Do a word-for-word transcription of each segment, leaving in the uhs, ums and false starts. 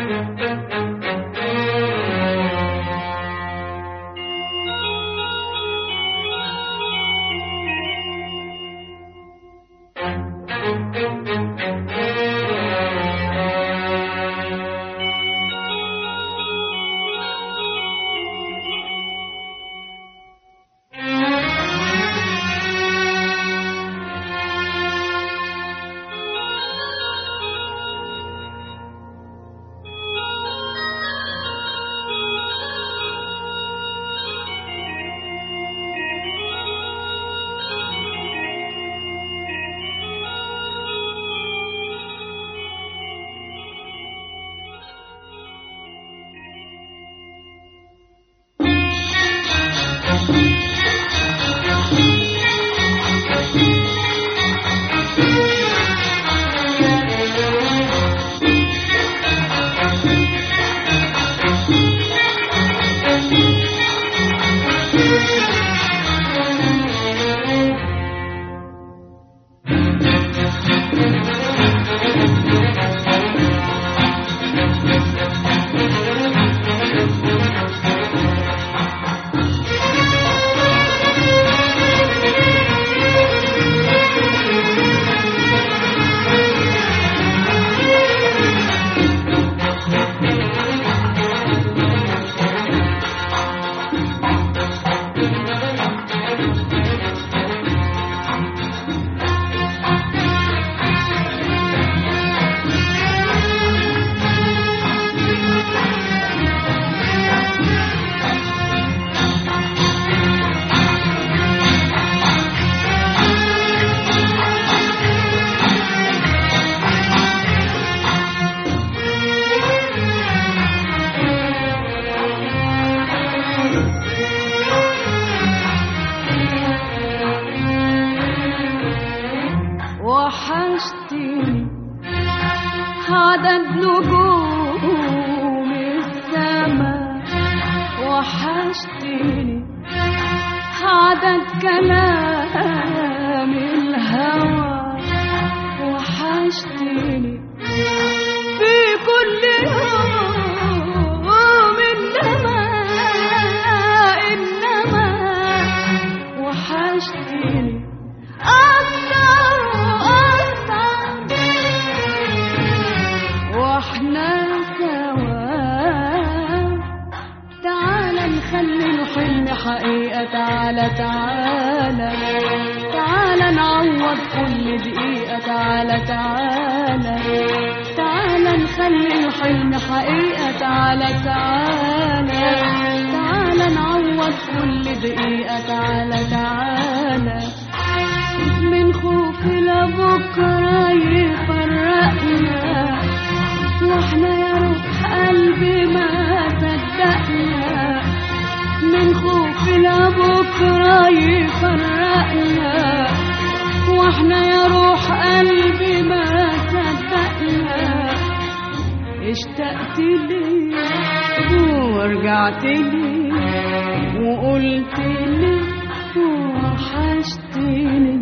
وحشتني عدد نجوم السما، وحشتني عدد كلام الهوى، وحشتني في كل يوم إنما إنما وحشتني أكتر وأكتر واحنا سوا. تعالى نخلي الحلم حقيقة، تعالى تعالى تعالى نعوض كل دقيقة، تعالى تعالى تعالى نخلي الحلم حقيقة، تعالى تعالى تعالى نعوض كل دقيقة، تعالى تعالى من خوف لبكرة يفرقنا، واحنا يا روح قلبي ما صدقنا، من خوف لبكرة يفرقنا، واحنا يا روح قلبي ما صدقنا. اشتقت لي ورجعت لي وقلت لي وحشتني.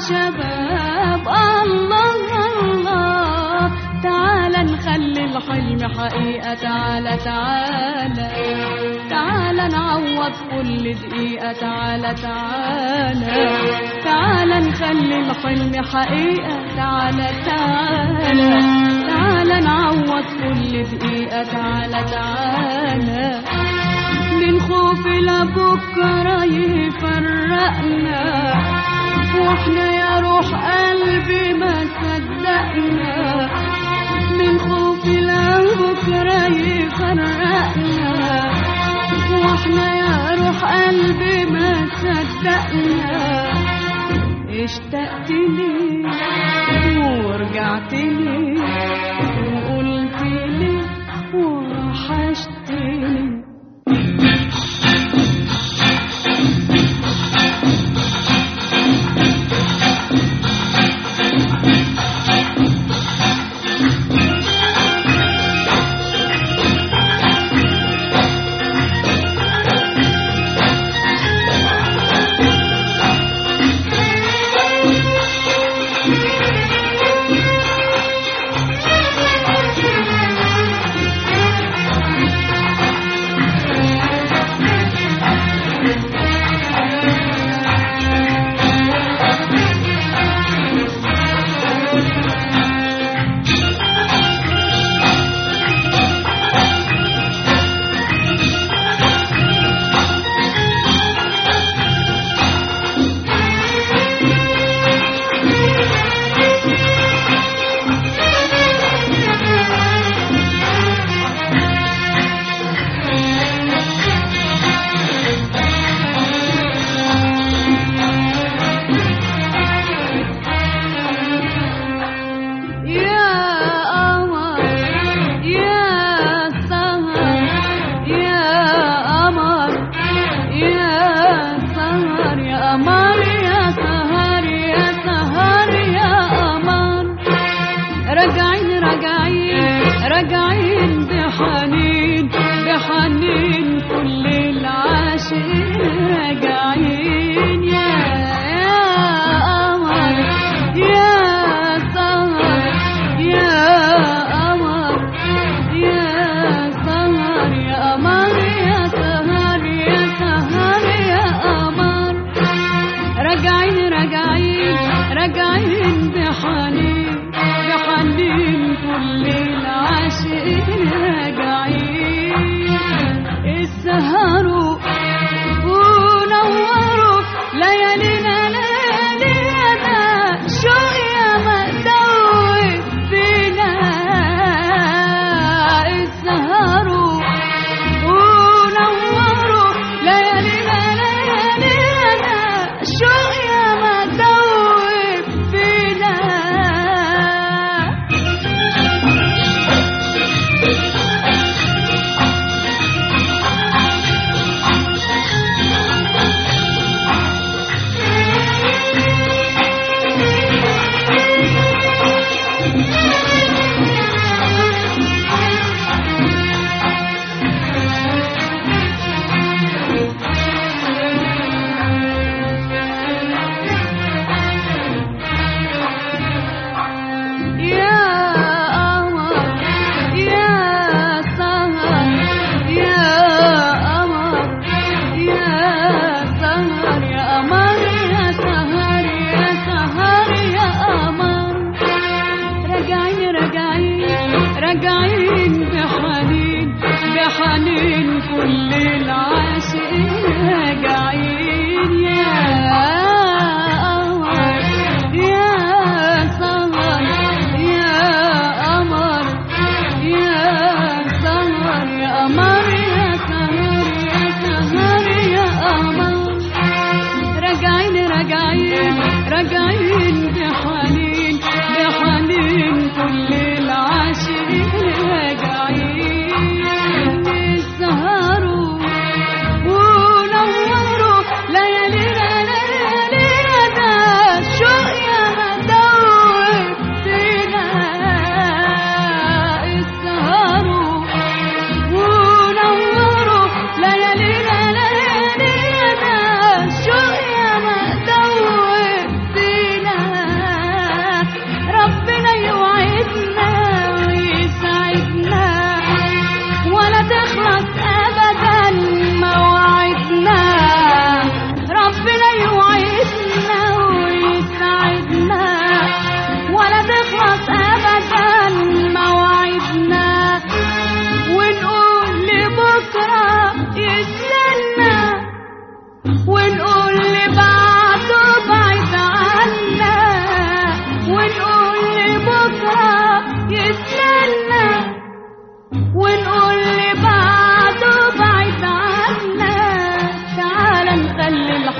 شباب الله الله، تعالى نخلي الحلم حقيقة، تعالى تعالى تعالى نعوض كل دقيقة، تعالى تعالى تعالى نخلي الحلم حقيقة، تعالى تعالى تعالى نعوض كل دقيقة، تعالى تعالى من خوف لبكرة يفرقنا، واحنا يا روح قلبي ما صدقنا، من خوف لبكرة يفرقنا، واحنا يا روح قلبي ما صدقنا، اشتقت لي ورجعت لي وقلت لي وحشتني. راجعين بحنين بحنين كل العاشقين راجعين يا يا قمر يا سهر يا قمر يا سهر يا قمر يا سهر يا سهر يا قمر راجعين راجعين راجعين بحنين بحنين كل العاشقين راجعين السهروا ونوروا ليالينا ليالينا شوق يا مدوب فينا السهروا ونوروا ليالينا ليالينا شوق يا مدوب فينا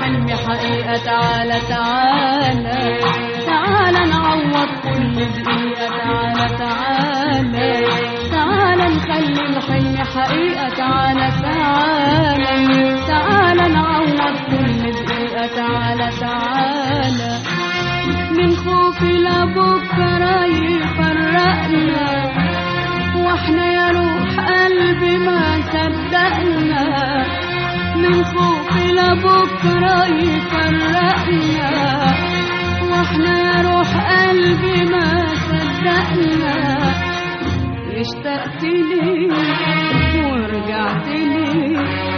الحلم حقيقة. تعالى تعالى تعالى نعوض كل دقيقة. تعالى تعالى تعالى نخلي الحلم حقيقة. تعالى تعالى تعالى نعوض كل دقيقة. تعالى تعالى من خوفي لبكرة يفرقنا، واحنا يا روح قلبي ما صدقنا. من خوفي لبكرة يفرقنا، واحنا يا روح قلبي ما صدقنا. اشتقت لي ورجعت لي